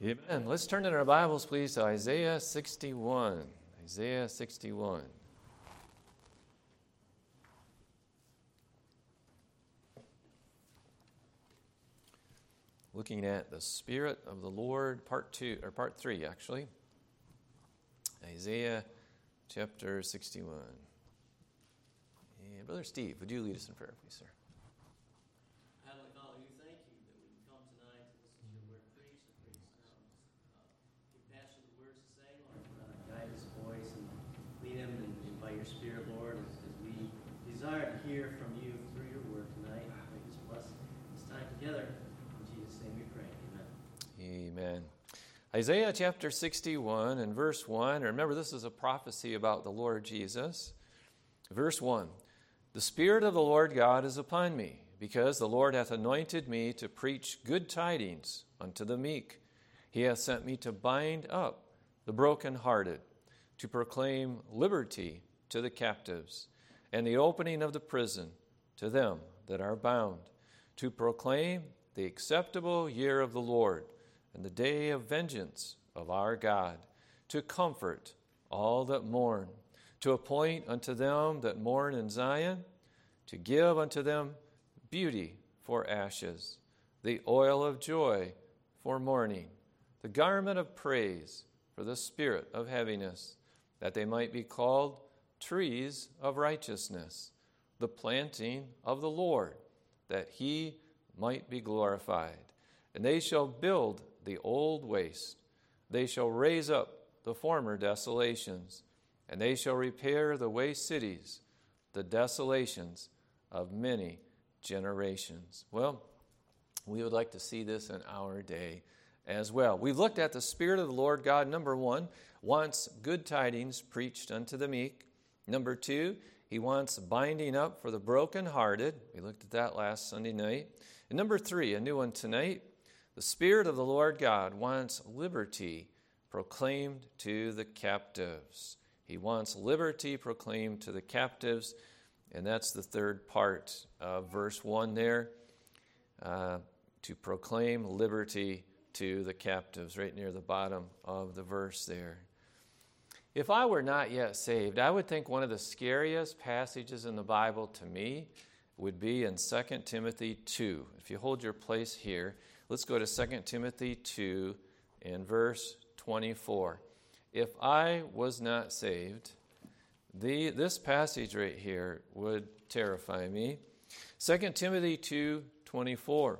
Amen. Let's turn in our Bibles, please, to Isaiah 61. Isaiah 61. Looking at the Spirit of the Lord, part 3, actually. Isaiah chapter 61. And Brother Steve, would you lead us in prayer, please, sir? Heavenly Father, we thank you that we can come tonight to listen to your word preached. I pray give Pastor the words to say, Lord, guide his voice and lead him and by your Spirit, Lord, as we desire to hear from you through your word tonight. May just bless this time together. In Jesus' name we pray. Amen. Amen. Isaiah chapter 61 and verse 1. Remember, this is a prophecy about the Lord Jesus. Verse 1. The Spirit of the Lord God is upon me, because the Lord hath anointed me to preach good tidings unto the meek. He hath sent me to bind up the brokenhearted, to proclaim liberty to the captives, and the opening of the prison to them that are bound, to proclaim the acceptable year of the Lord, and the day of vengeance of our God, to comfort all that mourn, to appoint unto them that mourn in Zion, to give unto them beauty for ashes, the oil of joy for mourning, the garment of praise for the spirit of heaviness, that they might be called trees of righteousness, the planting of the Lord, that he might be glorified. And they shall build the old waste, they shall raise up the former desolations, and they shall repair the waste cities, the desolations of many generations. Well, we would like to see this in our day as well. We've looked at the Spirit of the Lord God, number 1, wants good tidings preached unto the meek. Number 2, he wants binding up for the brokenhearted. We looked at that last Sunday night. And number 3, a new one tonight, the Spirit of the Lord God wants liberty proclaimed to the captives. He wants liberty proclaimed to the captives, and that's the third part of verse 1 there, to proclaim liberty to the captives, right near the bottom of the verse there. If I were not yet saved, I would think one of the scariest passages in the Bible to me would be in 2 Timothy 2. If you hold your place here, let's go to 2 Timothy 2 and verse 24. If I was not saved, this passage right here would terrify me. 2 Timothy 2:24.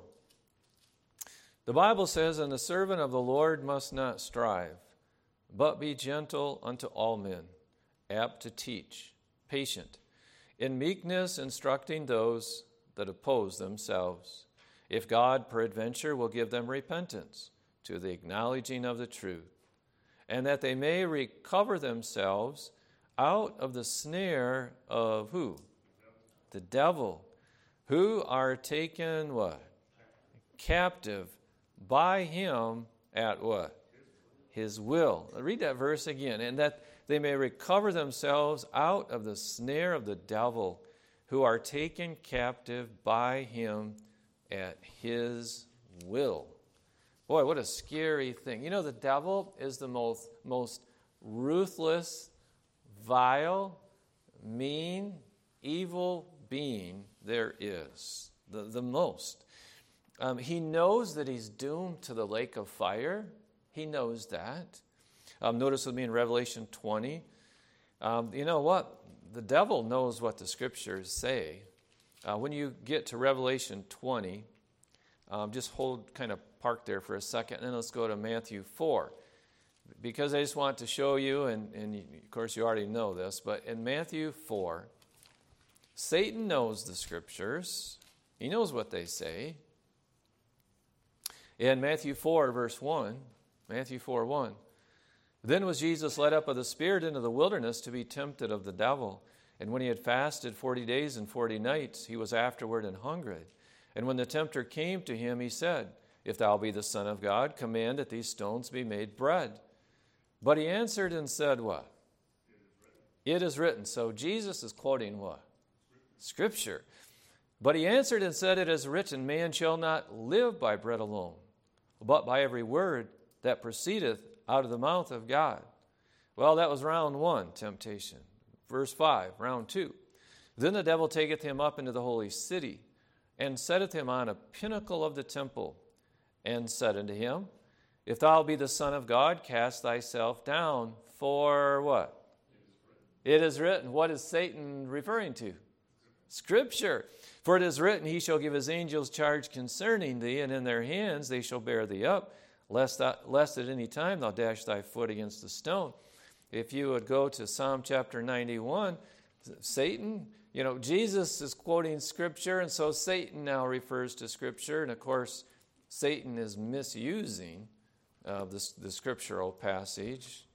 The Bible says, "And the servant of the Lord must not strive, but be gentle unto all men, apt to teach, patient, in meekness instructing those that oppose themselves, if God peradventure will give them repentance to the acknowledging of the truth, and that they may recover themselves out of the snare of" who? The devil, who are taken what? Captive by him at what? His will. Read that verse again. "And that they may recover themselves out of the snare of the devil, who are taken captive by him at his will." Boy, what a scary thing. You know, the devil is the most ruthless, vile, mean, evil being there is. The most. He knows that he's doomed to the lake of fire. He knows that. Notice with me in Revelation 20. You know what? The devil knows what the scriptures say. When you get to Revelation 20, just park there for a second, and then let's go to Matthew 4. Because I just want to show you, and of course you already know this, but in Matthew 4, Satan knows the scriptures. He knows what they say. In Matthew 4, verse 1, Matthew 4:1, "Then was Jesus led up of the Spirit into the wilderness to be tempted of the devil. And when he had fasted 40 days and 40 nights, he was afterward and hungered. And when the tempter came to him, he said, If thou be the Son of God, command that these stones be made bread. But he answered and said what? It is written. So Jesus is quoting what? Scripture. But he answered and said, It is written, man shall not live by bread alone, but by every word that proceedeth out of the mouth of God. Well, that was round 1, temptation. Verse 5, round 2. Then the devil taketh him up into the holy city, and setteth him on a pinnacle of the temple, and said unto him, If thou be the Son of God, cast thyself down, for what? It is written. What is Satan referring to? Scripture. For it is written, He shall give His angels charge concerning thee, and in their hands they shall bear thee up, lest at any time thou dash thy foot against a stone. If you would go to Psalm chapter 91, Satan, Jesus is quoting Scripture, and so Satan now refers to Scripture. And of course, Satan is misusing the scriptural passage.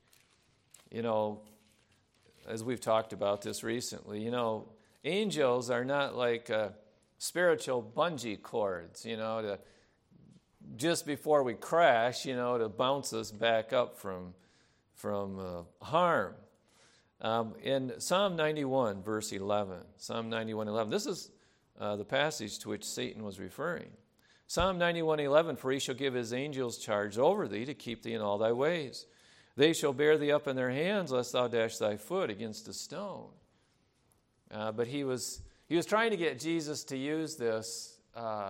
As we've talked about this recently, angels are not like spiritual bungee cords, to just before we crash, to bounce us back up from harm. In Psalm 91, verse 11, Psalm 91:11, this is the passage to which Satan was referring. Psalm 91:11, For He shall give His angels charge over thee to keep thee in all thy ways. They shall bear thee up in their hands, lest thou dash thy foot against a stone. But he was trying to get Jesus to use this,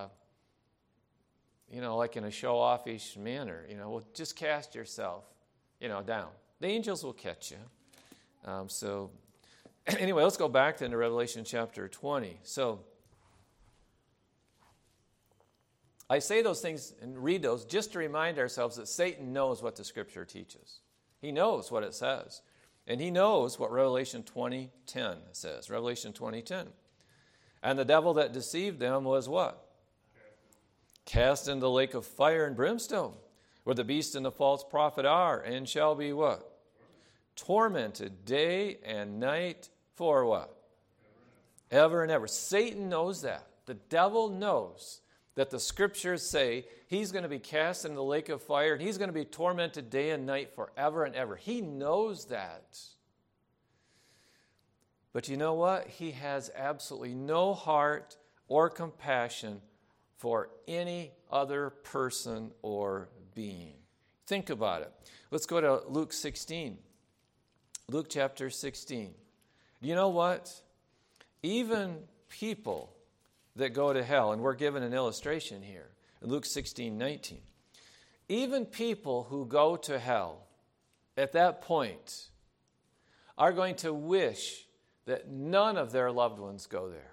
like in a show-offish manner. Well, just cast yourself, down. The angels will catch you. So, anyway, let's go back then to Revelation chapter 20. So, I say those things and read those just to remind ourselves that Satan knows what the Scripture teaches. He knows what it says. And he knows what Revelation 20:10 says. Revelation 20:10. And the devil that deceived them was what? Cast into the lake of fire and brimstone, where the beast and the false prophet are, and shall be what? Tormented day and night for what? Ever and ever. Satan knows that. The devil knows that the Scriptures say he's going to be cast into the lake of fire and he's going to be tormented day and night forever and ever. He knows that. But you know what? He has absolutely no heart or compassion for any other person or being. Think about it. Let's go to Luke 16. Luke chapter 16. You know what? Even people that go to hell, and we're given an illustration here, in Luke 16:19. Even people who go to hell at that point are going to wish that none of their loved ones go there.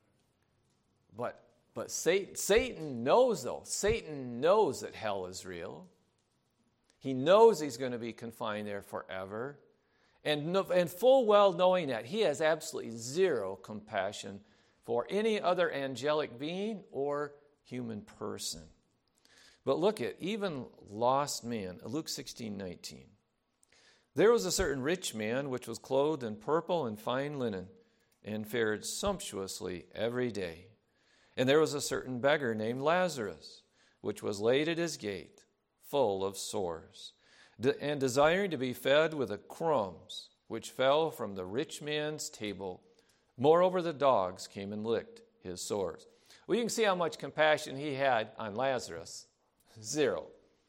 But Satan knows, though. Satan knows that hell is real. He knows he's going to be confined there forever. And full well knowing that, he has absolutely zero compassion for any other angelic being or human person. But look at even lost man, Luke 16:19. There was a certain rich man which was clothed in purple and fine linen, and fared sumptuously every day. And there was a certain beggar named Lazarus, which was laid at his gate, full of sores, and desiring to be fed with the crumbs which fell from the rich man's table. Moreover, the dogs came and licked his sores. Well, you can see how much compassion he had on Lazarus. Zero.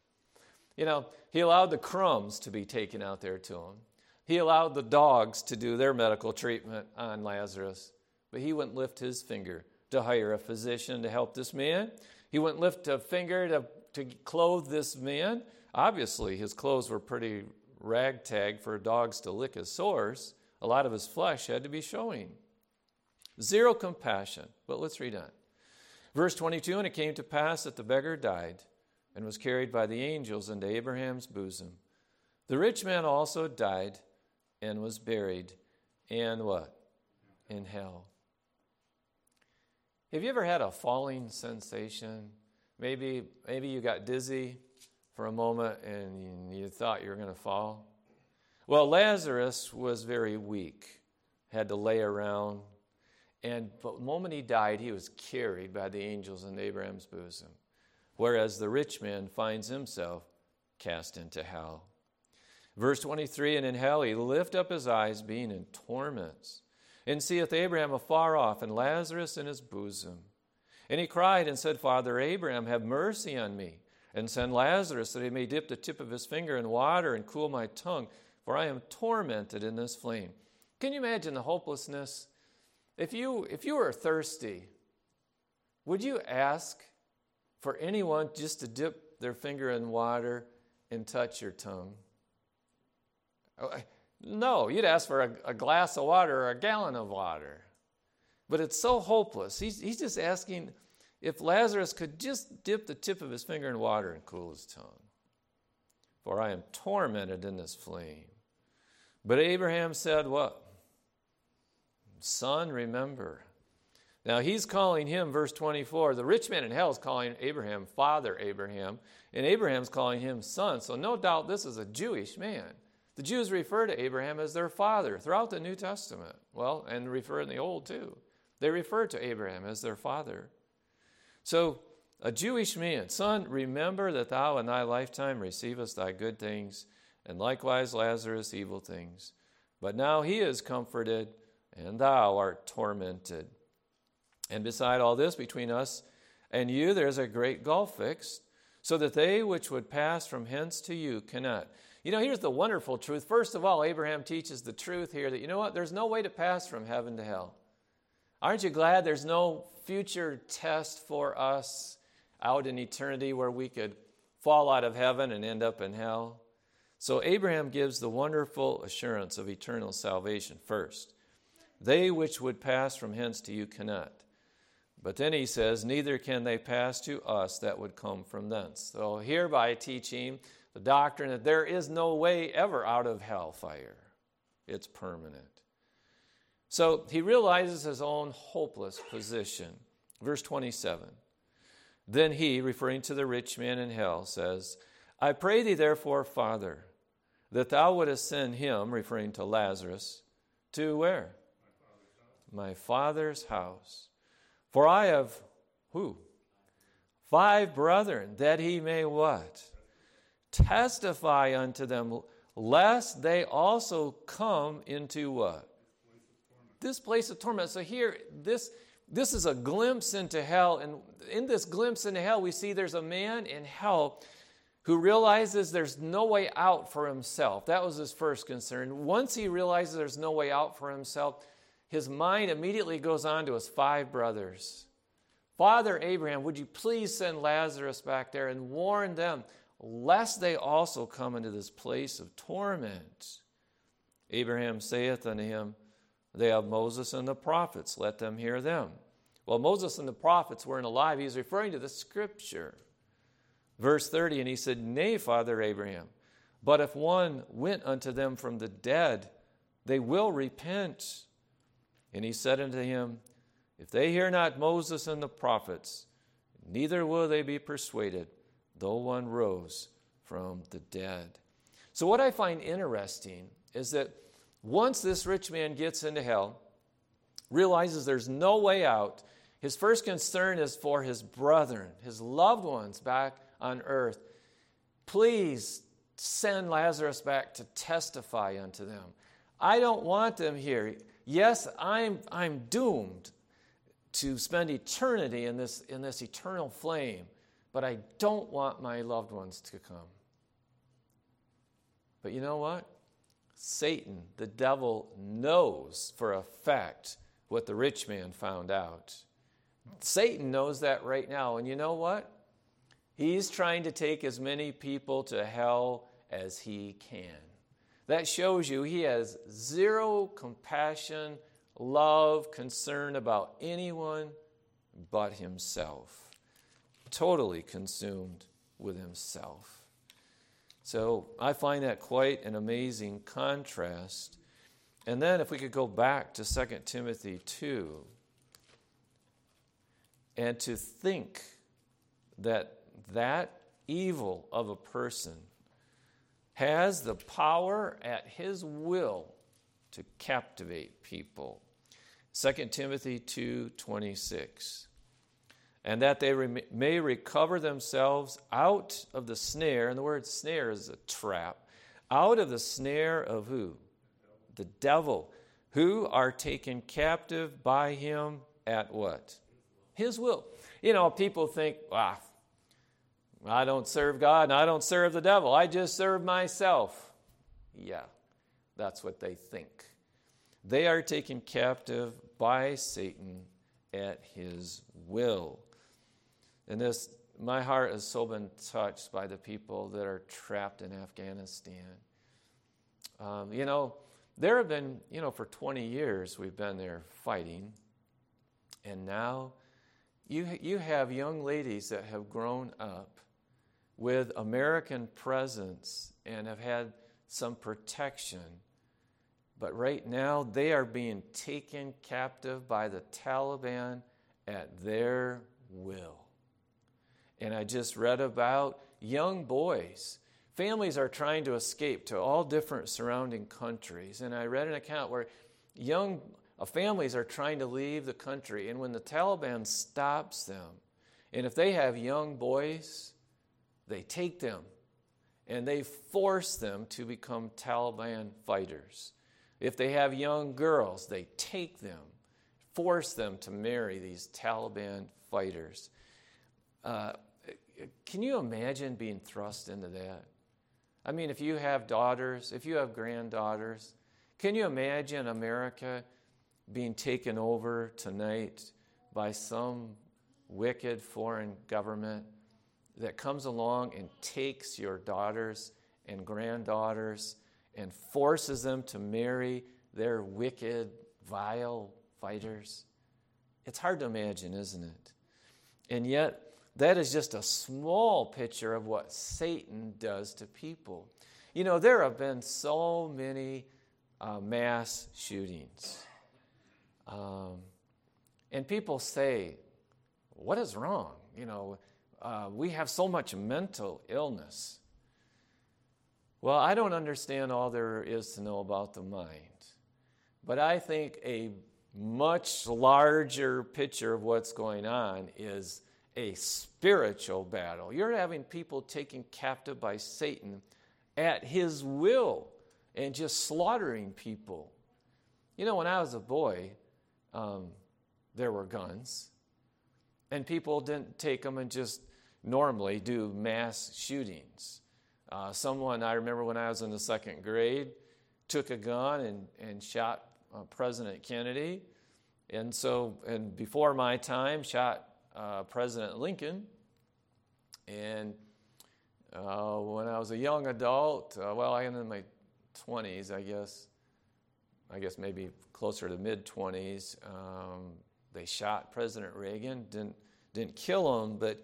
He allowed the crumbs to be taken out there to him. He allowed the dogs to do their medical treatment on Lazarus. But he wouldn't lift his finger to hire a physician to help this man. He wouldn't lift a finger to clothe this man. Obviously, his clothes were pretty ragtag for dogs to lick his sores. A lot of his flesh had to be showing. Zero compassion. But let's read on. Verse 22, and it came to pass that the beggar died and was carried by the angels into Abraham's bosom. The rich man also died and was buried in what? In hell. Have you ever had a falling sensation? Maybe you got dizzy for a moment and you thought you were going to fall. Well, Lazarus was very weak, had to lay around. But the moment he died, he was carried by the angels in Abraham's bosom. Whereas the rich man finds himself cast into hell. Verse 23, and in hell he lift up his eyes, being in torments, and seeth Abraham afar off, and Lazarus in his bosom. And he cried and said, Father Abraham, have mercy on me, and send Lazarus that he may dip the tip of his finger in water and cool my tongue, for I am tormented in this flame." Can you imagine the hopelessness? If you were thirsty, would you ask for anyone just to dip their finger in water and touch your tongue? No, you'd ask for a glass of water or a gallon of water. But it's so hopeless. He's just asking if Lazarus could just dip the tip of his finger in water and cool his tongue. "For I am tormented in this flame." But Abraham said what? "Son, remember." Now he's calling him, verse 24, the rich man in hell is calling Abraham Father Abraham, and Abraham's calling him son. So no doubt this is a Jewish man. The Jews refer to Abraham as their father throughout the New Testament. Well, and refer in the Old too. They refer to Abraham as their father. So a Jewish man, "Son, remember that thou in thy lifetime receivest thy good things, and likewise Lazarus evil things. But now he is comforted, and thou art tormented. And beside all this, between us and you there is a great gulf fixed, so that they which would pass from hence to you cannot." You know, here's the wonderful truth. First of all, Abraham teaches the truth here that, you know what, there's no way to pass from heaven to hell. Aren't you glad there's no future test for us out in eternity where we could fall out of heaven and end up in hell? So Abraham gives the wonderful assurance of eternal salvation first. "They which would pass from hence to you cannot." But then he says, "Neither can they pass to us that would come from thence." So hereby teaching the doctrine that there is no way ever out of hellfire. It's permanent. So he realizes his own hopeless position. Verse 27. Then he, referring to the rich man in hell, says, "I pray thee therefore, Father, that thou wouldest send him," referring to Lazarus, "to where? My father's house. For I have," who? "5 brethren, that he may" what? "Testify unto them, lest they also come into" what? This place of torment. So here, this is a glimpse into hell. And in this glimpse into hell, we see there's a man in hell who realizes there's no way out for himself. That was his first concern. Once he realizes there's no way out for himself, his mind immediately goes on to his 5 brothers. "Father Abraham, would you please send Lazarus back there and warn them, lest they also come into this place of torment?" Abraham saith unto him, "They have Moses and the prophets, let them hear them." Well, Moses and the prophets weren't alive. He's referring to the scripture. Verse 30, and he said, "Nay, Father Abraham, but if one went unto them from the dead, they will repent." And he said unto him, "If they hear not Moses and the prophets, neither will they be persuaded, though one rose from the dead." So what I find interesting is that once this rich man gets into hell, realizes there's no way out, his first concern is for his brethren, his loved ones back on earth. "Please send Lazarus back to testify unto them. I don't want them here. Yes, I'm doomed to spend eternity in this eternal flame, but I don't want my loved ones to come." But you know what? Satan, the devil, knows for a fact what the rich man found out. Satan knows that right now. And you know what? He's trying to take as many people to hell as he can. That shows you he has zero compassion, love, concern about anyone but himself. Totally consumed with himself. So I find that quite an amazing contrast. And then if we could go back to 2 Timothy 2, and to think that evil of a person has the power at his will to captivate people. 2 Timothy 2:26. And that they may recover themselves out of the snare, and the word snare is a trap, out of the snare of who? The devil, who are taken captive by him at what? His will. You know, people think, I don't serve God and I don't serve the devil. I just serve myself. Yeah, that's what they think. They are taken captive by Satan at his will. And my heart has so been touched by the people that are trapped in Afghanistan. There have been, for 20 years we've been there fighting. And now you have young ladies that have grown up with American presence and have had some protection. But right now they are being taken captive by the Taliban at their will. And I just read about young boys. Families are trying to escape to all different surrounding countries. And I read an account where young families are trying to leave the country. And when the Taliban stops them, and if they have young boys, they take them and they force them to become Taliban fighters. If they have young girls, they take them, force them to marry these Taliban fighters. Can you imagine being thrust into that? I mean, if you have daughters, if you have granddaughters, can you imagine America being taken over tonight by some wicked foreign government that comes along and takes your daughters and granddaughters and forces them to marry their wicked, vile fighters? It's hard to imagine, isn't it? And yet, that is just a small picture of what Satan does to people. There have been so many mass shootings. And people say, what is wrong? We have so much mental illness. Well, I don't understand all there is to know about the mind. But I think a much larger picture of what's going on is a spiritual battle. You're having people taken captive by Satan at his will and just slaughtering people. When I was a boy, there were guns, and people didn't take them and just normally do mass shootings. Someone, I remember when I was in the second grade, took a gun and shot President Kennedy, and before my time, shot President Lincoln. And when I was a young adult, I am in my 20s, I guess maybe closer to mid-20s, they shot President Reagan. Didn't kill him, but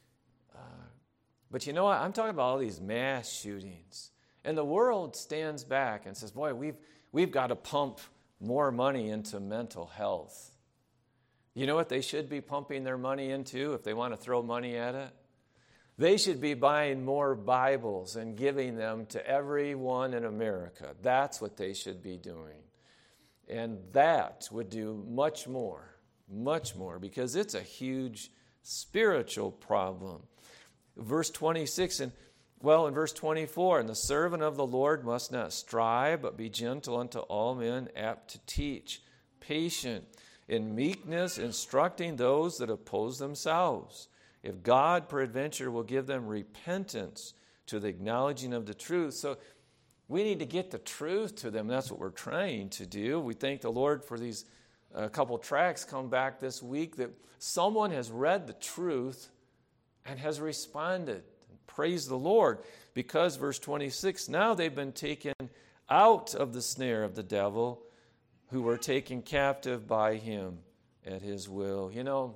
you know what? I'm talking about all these mass shootings. And the world stands back and says, boy, we've got to pump more money into mental health. You know what they should be pumping their money into if they want to throw money at it? They should be buying more Bibles and giving them to everyone in America. That's what they should be doing. And that would do much more, because it's a huge spiritual problem. Verse 26, in verse 24, and the servant of the Lord must not strive, but be gentle unto all men, apt to teach, patient, in meekness, instructing those that oppose themselves. If God peradventure will give them repentance to the acknowledging of the truth. So we need to get the truth to them. That's what we're trying to do. We thank the Lord for these couple tracts come back this week that someone has read the truth and has responded. Praise the Lord. Because, verse 26, now they've been taken out of the snare of the devil, who were taken captive by him at his will.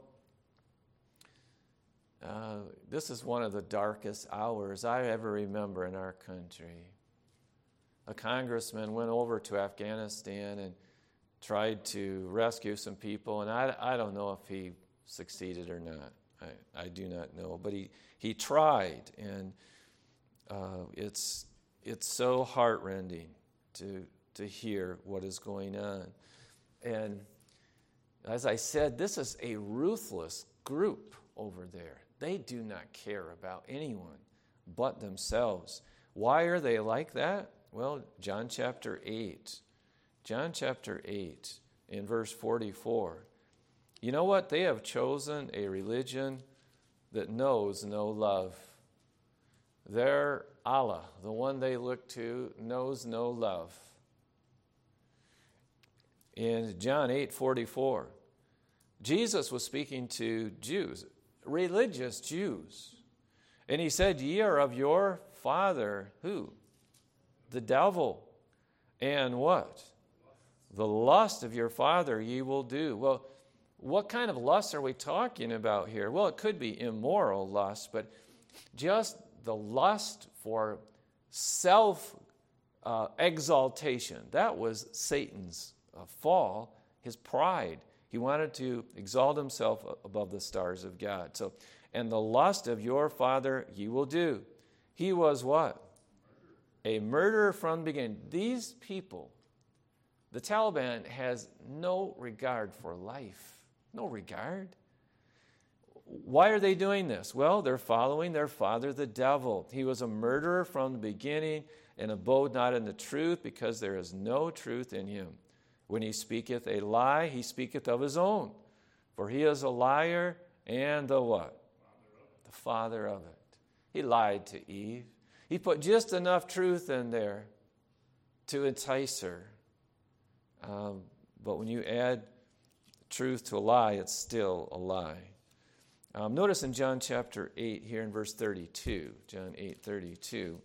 This is one of the darkest hours I ever remember in our country. A congressman went over to Afghanistan and tried to rescue some people, and I don't know if he succeeded or not. I do not know, but he tried, and it's so heartrending to hear what is going on. And as I said, this is a ruthless group over there. They do not care about anyone but themselves. Why are they like that? Well, John chapter 8. John chapter 8 in verse 44. You know what? They have chosen a religion that knows no love. Their Allah, the one they look to, knows no love. In John 8:44, Jesus was speaking to Jews, religious Jews. And he said, ye are of your father, who? The devil. And what? The lust of your father ye will do. Well, what kind of lust are we talking about here? Well, it could be immoral lust, but just the lust for self-exaltation. That was Satan's fall, his pride. He wanted to exalt himself above the stars of God. So, and the lust of your father ye will do. He was what? A murderer from the beginning. These people, the Taliban has no regard for life. No regard. Why are they doing this? Well, they're following their father, the devil. He was a murderer from the beginning and abode not in the truth, because there is no truth in him. When he speaketh a lie, he speaketh of his own. For he is a liar and the what? The father of it. He lied to Eve. He put just enough truth in there to entice her. But when you add truth to a lie, it's still a lie. Notice in John chapter 8 here in verse 32, John 8:32,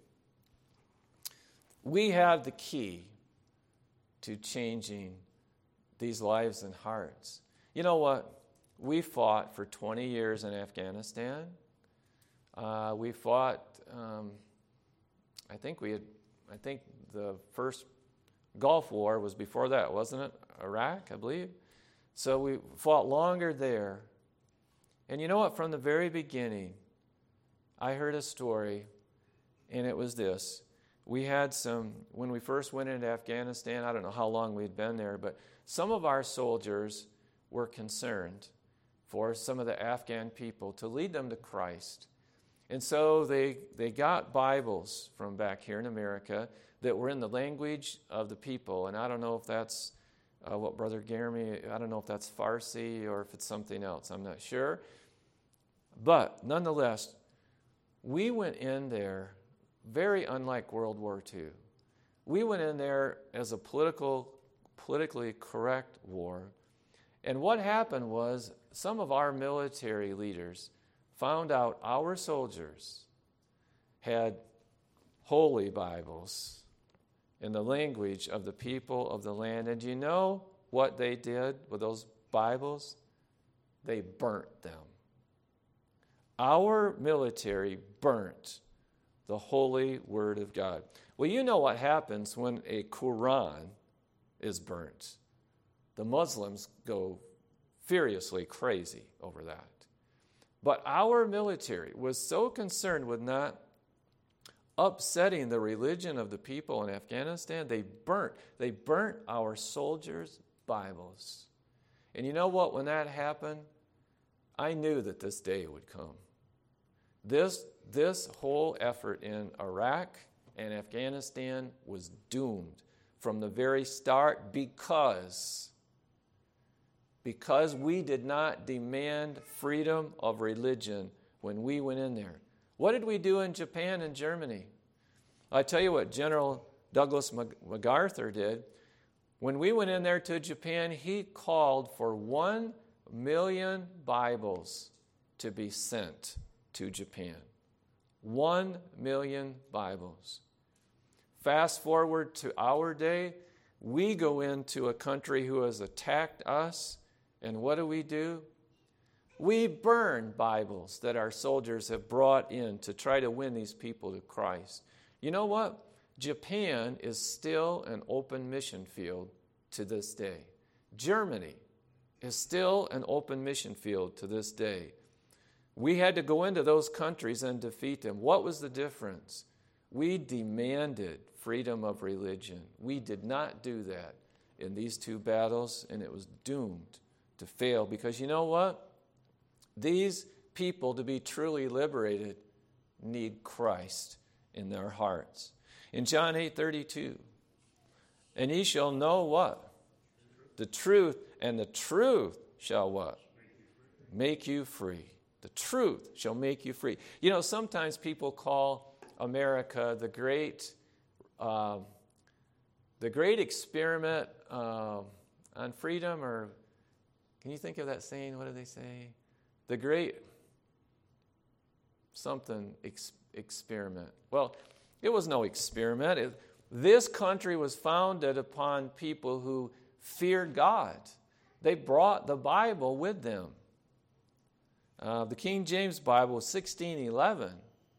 we have the key to changing these lives and hearts. You know what? We fought for 20 years in Afghanistan. We fought, I think the first Gulf War was before that, wasn't it? Iraq, I believe. So we fought longer there. And you know what? From the very beginning, I heard a story, and it was this. We had when we first went into Afghanistan, I don't know how long we'd been there, but some of our soldiers were concerned for some of the Afghan people to lead them to Christ. And so they got Bibles from back here in America that were in the language of the people. And I don't know if that's what Brother Jeremy, I don't know if that's Farsi or if it's something else. I'm not sure. But nonetheless, we went in there very unlike World War II. We went in there as a politically correct war. And what happened was some of our military leaders found out our soldiers had holy Bibles in the language of the people of the land. And do you know what they did with those Bibles? They burnt them. Our military burnt the holy Word of God. Well, you know what happens when a Quran is burnt. The Muslims go furiously crazy over that. But our military was so concerned with not upsetting the religion of the people in Afghanistan, they burnt our soldiers' Bibles. And you know what? When that happened, I knew that this day would come. This whole effort in Iraq and Afghanistan was doomed from the very start because we did not demand freedom of religion when we went in there. What did we do in Japan and Germany? I tell you what General Douglas MacArthur did. When we went in there to Japan, he called for 1 million Bibles to be sent to Japan. 1 million Bibles. Fast forward to our day, we go into a country who has attacked us, and what do? We burn Bibles that our soldiers have brought in to try to win these people to Christ. You know what? Japan is still an open mission field to this day. Germany is still an open mission field to this day. We had to go into those countries and defeat them. What was the difference? We demanded freedom of religion. We did not do that in these two battles, and it was doomed to fail because you know what? These people, to be truly liberated, need Christ in their hearts. In John 8:32, and ye shall know what? The truth, and the truth shall what? Make you free. The truth shall make you free. You know, sometimes people call America the great experiment on freedom, or can you think of that saying? What do they say? The great something experiment. Well, it was no experiment. This country was founded upon people who feared God. They brought the Bible with them. The King James Bible was 1611.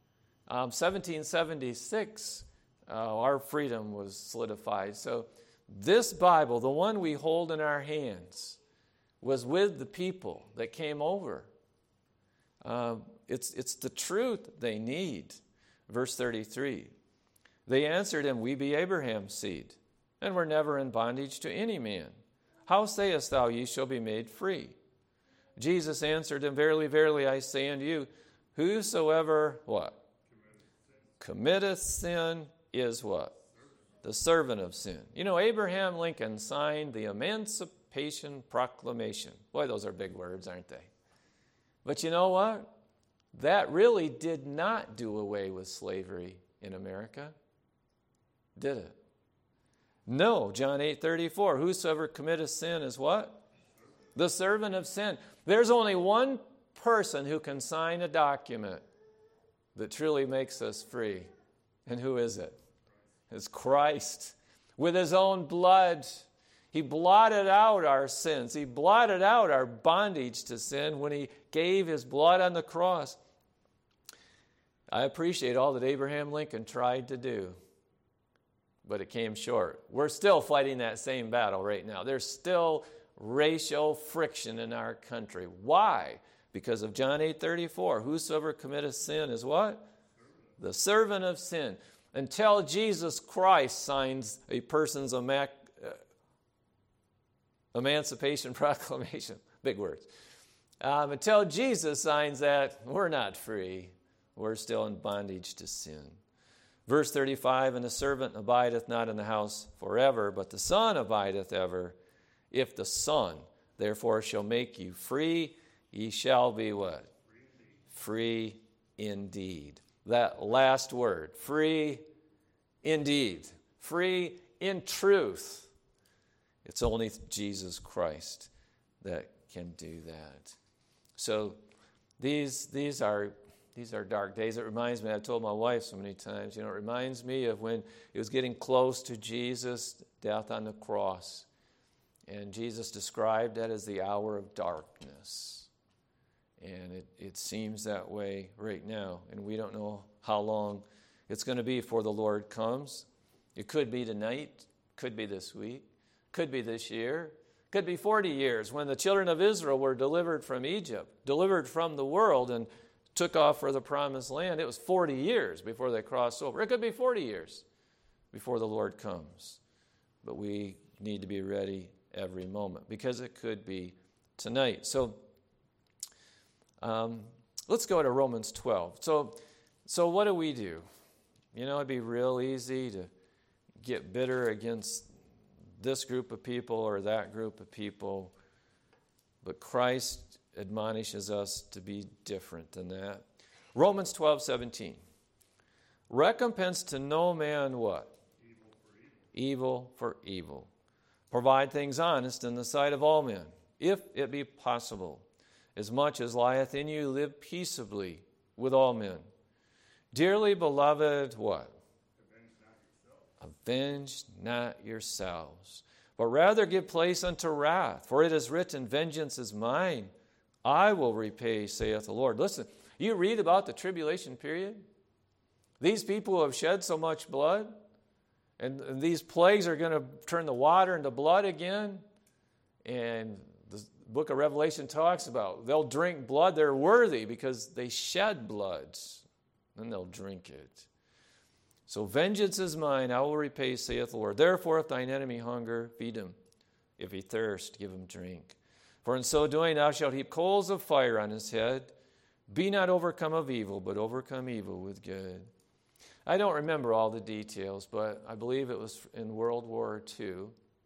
1776, our freedom was solidified. So this Bible, the one we hold in our hands, was with the people that came over. It's the truth they need. Verse 33, they answered him, we be Abraham's seed, and were never in bondage to any man. How sayest thou, ye shall be made free? Jesus answered him, verily, verily, I say unto you, whosoever, what? Committeth sin is what? The servant of sin. You know, Abraham Lincoln signed the Emancipation Proclamation. Boy, those are big words, aren't they? But you know what? That really did not do away with slavery in America, did it? No, John 8:34, whosoever committeth sin is what? The servant of sin. There's only one person who can sign a document that truly makes us free. And who is it? It's Christ. With his own blood, he blotted out our sins. He blotted out our bondage to sin when he gave his blood on the cross. I appreciate all that Abraham Lincoln tried to do, but it came short. We're still fighting that same battle right now. There's still racial friction in our country. Why? Because of John 8:34. Whosoever committeth sin is what? The servant of sin. Until Jesus Christ signs a person's Emancipation Proclamation. Big words. Until Jesus signs that, we're not free. We're still in bondage to sin. Verse 35, and the servant abideth not in the house forever, but the Son abideth ever. If the Son, therefore, shall make you free, ye shall be what? Free indeed. That last word, free indeed. Free in truth. It's only Jesus Christ that can do that. So these are dark days. It reminds me, I've told my wife so many times, it reminds me of when it was getting close to Jesus' death on the cross. And Jesus described that as the hour of darkness. And it seems that way right now. And we don't know how long it's going to be before the Lord comes. It could be tonight, could be this week, could be this year, could be 40 years when the children of Israel were delivered from Egypt, delivered from the world, and took off for the promised land. It was 40 years before they crossed over. It could be 40 years before the Lord comes. But we need to be ready every moment because it could be tonight. So let's go to Romans 12. So what do we do? It'd be real easy to get bitter against this group of people or that group of people. But Christ admonishes us to be different than that. Romans 12:17. Recompense to no man what? Evil for evil. Provide things honest in the sight of all men, if it be possible. As much as lieth in you, live peaceably with all men. Dearly beloved, what? Avenge not yourselves, but rather give place unto wrath. For it is written, vengeance is mine, I will repay, saith the Lord. Listen, you read about the tribulation period. These people who have shed so much blood, and these plagues are going to turn the water into blood again. And the book of Revelation talks about they'll drink blood. They're worthy because they shed blood. Then they'll drink it. So vengeance is mine, I will repay, saith the Lord. Therefore, if thine enemy hunger, feed him. If he thirst, give him drink. For in so doing thou shalt heap coals of fire on his head. Be not overcome of evil, but overcome evil with good. I don't remember all the details, but I believe it was in World War II.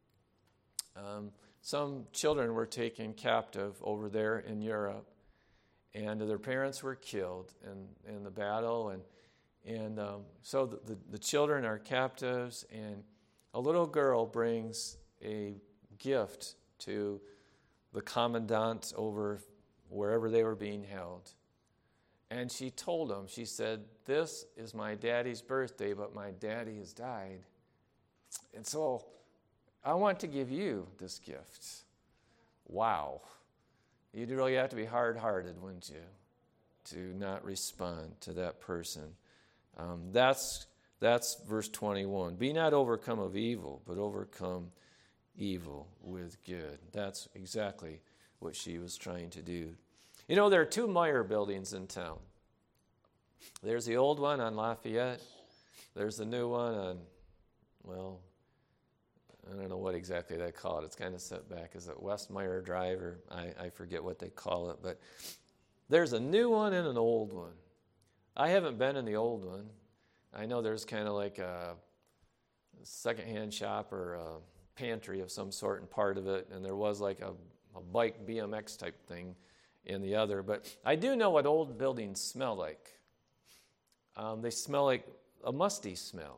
Some children were taken captive over there in Europe, and their parents were killed in the battle, And so the children are captives, and a little girl brings a gift to the commandant over wherever they were being held. And she told him, she said, "This is my daddy's birthday, but my daddy has died. And so I want to give you this gift." Wow. You'd really have to be hard-hearted, wouldn't you, to not respond to that person. That's verse 21. Be not overcome of evil, but overcome evil with good. That's exactly what she was trying to do. You know, there are 2 Meijer buildings in town. There's the old one on Lafayette. There's the new one on, well, I don't know what exactly they call it. It's kind of set back. Is it West Meijer Drive? Or I forget what they call it. But there's a new one and an old one. I haven't been in the old one. I know there's kind of like a secondhand shop or a pantry of some sort in part of it. And there was like a bike BMX type thing in the other. But I do know what old buildings smell like. They smell like a musty smell.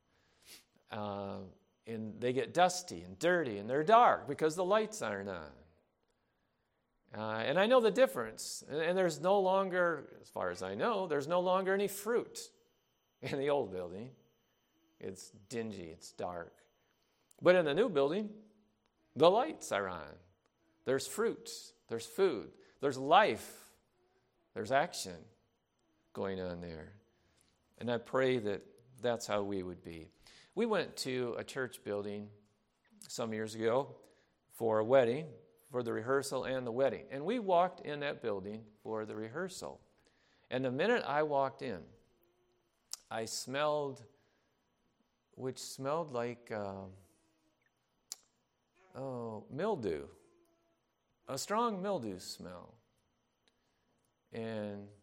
And they get dusty and dirty, and they're dark because the lights aren't on. And I know the difference. And there's no longer, as far as I know, there's no longer any fruit in the old building. It's dingy, it's dark. But in the new building, the lights are on. There's fruit, there's food, there's life, there's action going on there. And I pray that that's how we would be. We went to a church building some years ago for a wedding, for the rehearsal and the wedding. And we walked in that building for the rehearsal. And the minute I walked in, I smelled, which smelled like mildew, a strong mildew smell. And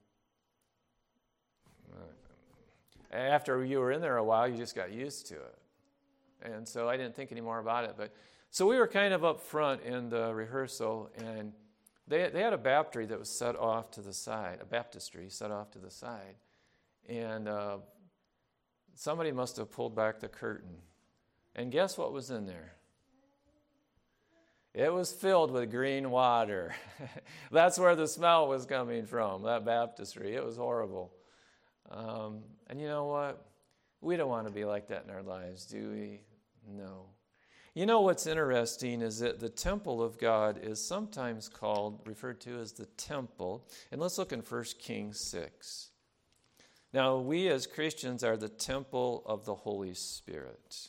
after you were in there a while, you just got used to it. And so I didn't think any more about it. But so we were kind of up front in the rehearsal, and they had a baptistry that was set off to the side, a baptistry set off to the side. And somebody must have pulled back the curtain. And guess what was in there? It was filled with green water. That's where the smell was coming from, that baptistry. It was horrible. And you know what? We don't want to be like that in our lives, do we? No. You know what's interesting is that the temple of God is sometimes referred to as the temple. And let's look in 1 Kings 6. Now, we as Christians are the temple of the Holy Spirit.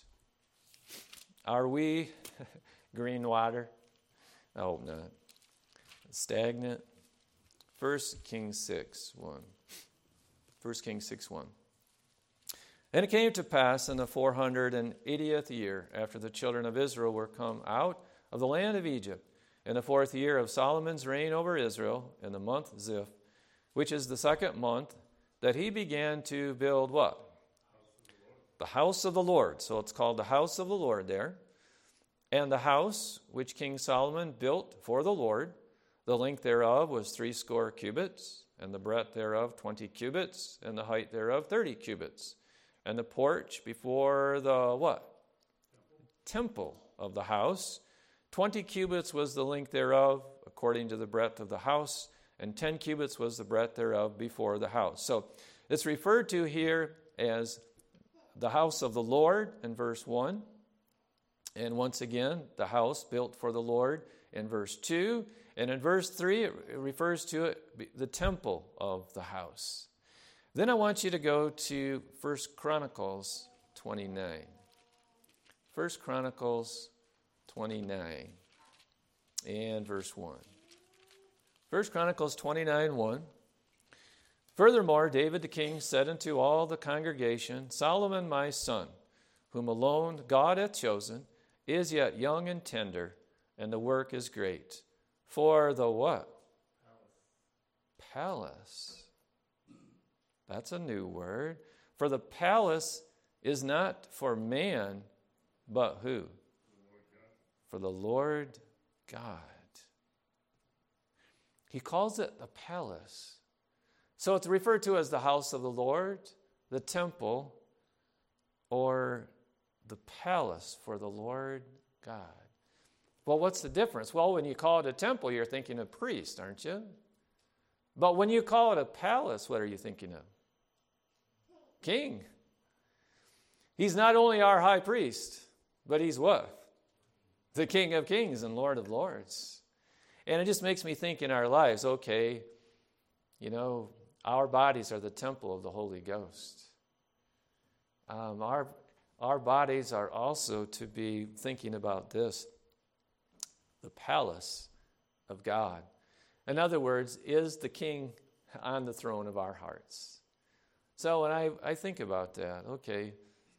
Are we green water? I hope not. Stagnant? 1 Kings 6, 1. 1 Kings 6:1. And it came to pass in the 480th year, after the children of Israel were come out of the land of Egypt, in the 4th year of Solomon's reign over Israel, in the month Ziph, which is the 2nd month, that he began to build what? The house of the Lord. So it's called the house of the Lord there. And the house which King Solomon built for the Lord, the length thereof was 60 cubits, and the breadth thereof 20 cubits, and the height thereof 30 cubits. And the porch before the what? Temple of the house. 20 cubits was the length thereof, according to the breadth of the house, and 10 cubits was the breadth thereof before the house. So it's referred to here as the house of the Lord in verse 1. And once again, the house built for the Lord in verse 2. And in verse 3, it refers to it, the temple of the house. Then I want you to go to 1 Chronicles 29. 1 Chronicles 29 and verse 1. 1 Chronicles 29, 1. Furthermore, David the king said unto all the congregation, Solomon my son, whom alone God hath chosen, is yet young and tender, and the work is great. For the what? Palace. That's a new word. For the palace is not for man, but who? For the Lord God. He calls it a palace. So it's referred to as the house of the Lord, the temple, or the palace for the Lord God? Well, what's the difference? Well, when you call it a temple, you're thinking of priest, aren't you? But when you call it a palace, what are you thinking of? King. He's not only our high priest, but he's what? The King of Kings and Lord of Lords. And it just makes me think in our lives, okay, our bodies are the temple of the Holy Ghost. Our bodies are also to be thinking about this, the palace of God. In other words, is the King on the throne of our hearts? So when I think about that, okay,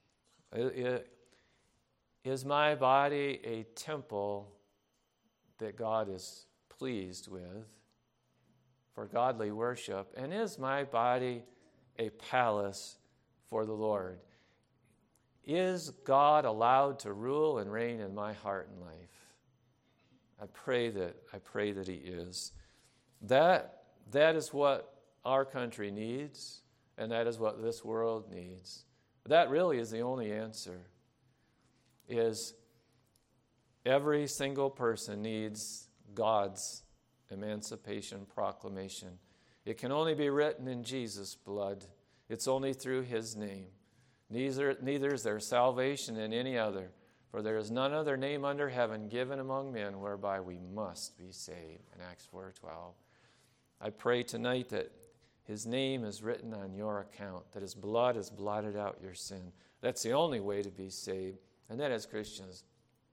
is my body a temple that God is pleased with for godly worship? And is my body a palace for the Lord? Is God allowed to rule and reign in my heart and life? I pray that he is. That is what our country needs, and that is what this world needs. That really is the only answer. Is every single person needs God's emancipation proclamation. It can only be written in Jesus' blood. It's only through his name. Neither is there salvation in any other, for there is none other name under heaven given among men whereby we must be saved. In Acts 4:12. I pray tonight that his name is written on your account, that his blood has blotted out your sin. That's the only way to be saved. And then as Christians,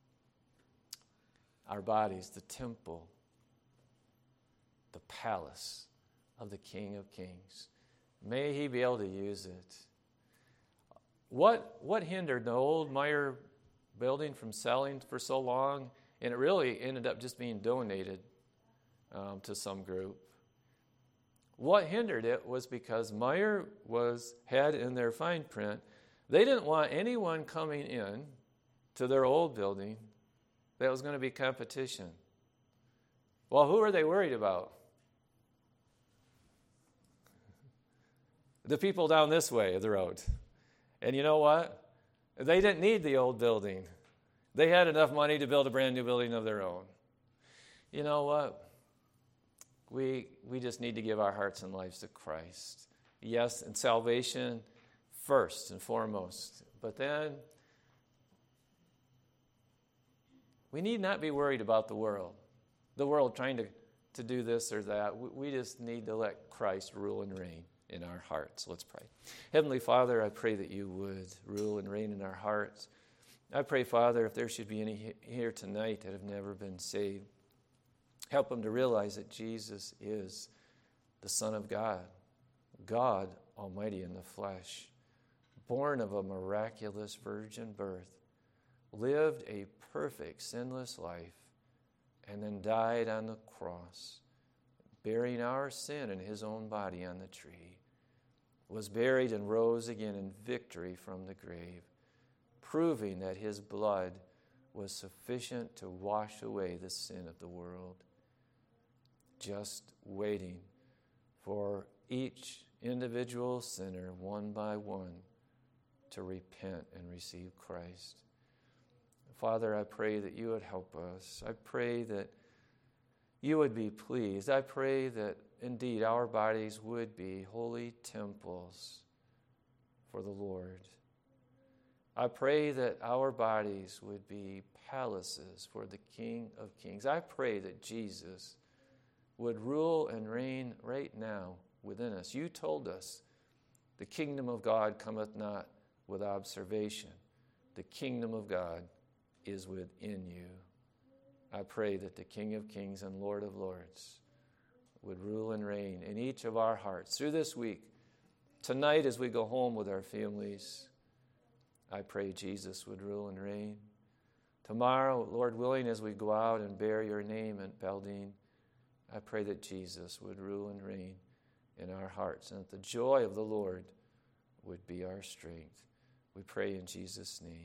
our bodies, the temple, the palace of the King of Kings. May he be able to use it. What hindered the old Meyer building from selling for so long? And it really ended up just being donated to some group. What hindered it was because Meyer had in their fine print, they didn't want anyone coming in to their old building that was going to be competition. Well, who are they worried about? The people down this way of the road. And you know what? They didn't need the old building. They had enough money to build a brand new building of their own. You know what? We just need to give our hearts and lives to Christ. Yes, and salvation first and foremost. But then we need not be worried about the world trying to do this or that. We just need to let Christ rule and reign in our hearts. Let's pray. Heavenly Father, I pray that you would rule and reign in our hearts. I pray, Father, if there should be any here tonight that have never been saved, help them to realize that Jesus is the Son of God, God Almighty in the flesh, born of a miraculous virgin birth, lived a perfect, sinless life, and then died on the cross, bearing our sin in his own body on the tree, was buried and rose again in victory from the grave, proving that his blood was sufficient to wash away the sin of the world, just waiting for each individual sinner, one by one, to repent and receive Christ. Father, I pray that you would help us. I pray that you would be pleased. I pray that indeed our bodies would be holy temples for the Lord. I pray that our bodies would be palaces for the King of Kings. I pray that Jesus would rule and reign right now within us. You told us the kingdom of God cometh not with observation. The kingdom of God is within you. I pray that the King of Kings and Lord of Lords would rule and reign in each of our hearts through this week. Tonight as we go home with our families, I pray Jesus would rule and reign. Tomorrow, Lord willing, as we go out and bear your name at Beldine, I pray that Jesus would rule and reign in our hearts and that the joy of the Lord would be our strength. We pray in Jesus' name.